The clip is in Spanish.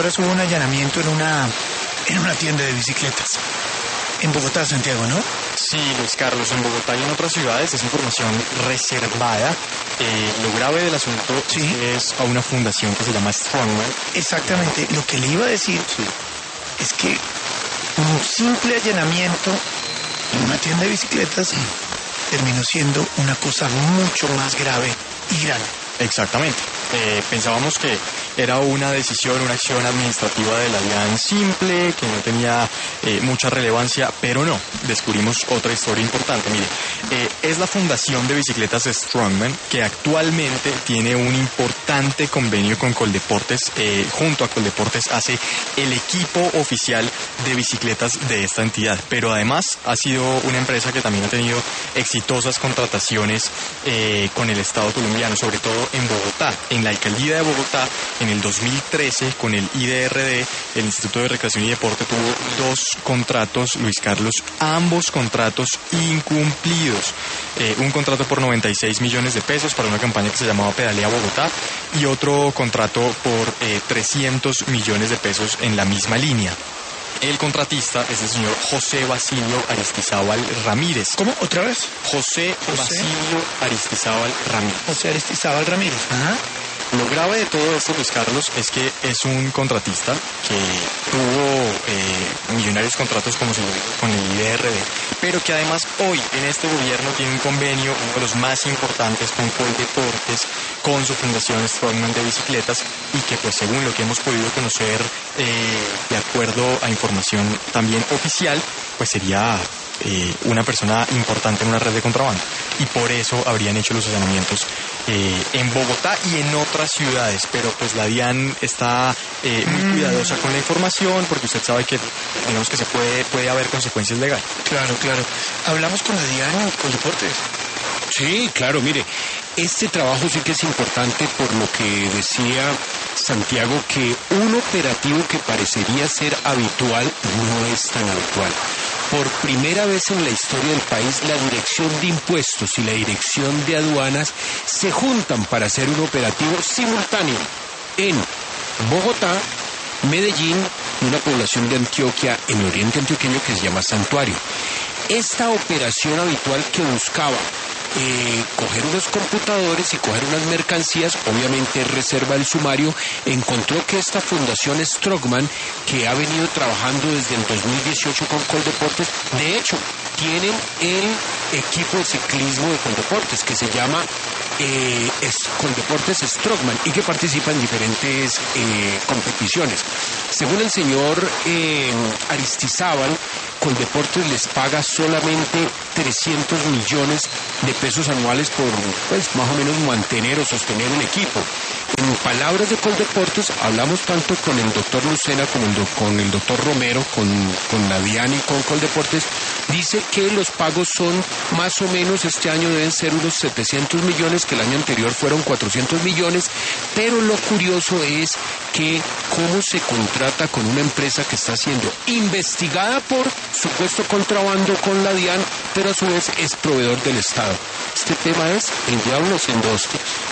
horas hubo un allanamiento en una tienda de bicicletas. En Bogotá, Santiago, ¿no? Sí, Luis Carlos, en Bogotá y en otras ciudades es información reservada. Lo grave del asunto es a una fundación que se llama Strongman. Exactamente. Lo que le iba a decir es que un simple allanamiento en una tienda de bicicletas terminó siendo una cosa mucho más grave y grande. Exactamente. Pensábamos que era una decisión, una acción administrativa de la DIAN simple, que no tenía mucha relevancia, pero no, descubrimos otra historia importante. Mire, es la Fundación de Bicicletas Strongman, que actualmente tiene un importante convenio con Coldeportes. Junto a Coldeportes hace el equipo oficial de bicicletas de esta entidad, pero además ha sido una empresa que también ha tenido exitosas contrataciones con el Estado colombiano, sobre todo en Bogotá. En la alcaldía de Bogotá, en el 2013, con el IDRD, el Instituto de Recreación y Deporte tuvo 2 contratos, Luis Carlos, ambos contratos incumplidos. Un contrato por 96 millones de pesos para una campaña que se llamaba Pedalea Bogotá y otro contrato por 300 millones de pesos en la misma línea. El contratista es el señor José Basilio Aristizábal Ramírez. ¿Cómo? ¿Otra vez? José Basilio Aristizábal Ramírez. José Aristizábal Ramírez. Ajá. Lo grave de todo esto, Luis Carlos, es que es un contratista que tuvo millonarios contratos, como se lo dijo, con el IDRD, pero que además hoy en este gobierno tiene un convenio, uno de los más importantes, con Coldeportes, con su fundación Strongman de bicicletas, y que pues según lo que hemos podido conocer, de acuerdo a información también oficial, pues sería una persona importante en una red de contrabando, y por eso habrían hecho los allanamientos en Bogotá y en otras ciudades, pero pues la DIAN está muy cuidadosa con la información, porque usted sabe que digamos que puede haber consecuencias legales. Claro. Hablamos con la DIAN, con Deportes. Sí, claro, mire, este trabajo sí que es importante por lo que decía Santiago, que un operativo que parecería ser habitual no es tan habitual. Por primera vez en la historia del país, la Dirección de Impuestos y la Dirección de Aduanas se juntan para hacer un operativo simultáneo en Bogotá, Medellín y una población de Antioquia, en el oriente antioqueño, que se llama Santuario. Esta operación habitual que buscaba coger unos computadores y coger unas mercancías, obviamente reserva el sumario, encontró que esta fundación Strongman, que ha venido trabajando desde el 2018 con Coldeportes, de hecho, tienen el equipo de ciclismo de Coldeportes, que se llama Coldeportes Strongman, y que participa en diferentes competiciones. Según el señor Aristizábal, Coldeportes les paga solamente 300 millones de pesos anuales por, pues, más o menos mantener o sostener un equipo. En palabras de Coldeportes, hablamos tanto con el doctor Lucena como con el doctor Romero, con la DIAN y con Coldeportes, dice que los pagos son más o menos, este año deben ser unos 700 millones, que el año anterior fueron 400 millones, pero lo curioso es que cómo se contrata con una empresa que está siendo investigada por supuesto contrabando con la DIAN, pero a su vez es proveedor del Estado. Este tema es el diablo haciendo hostias.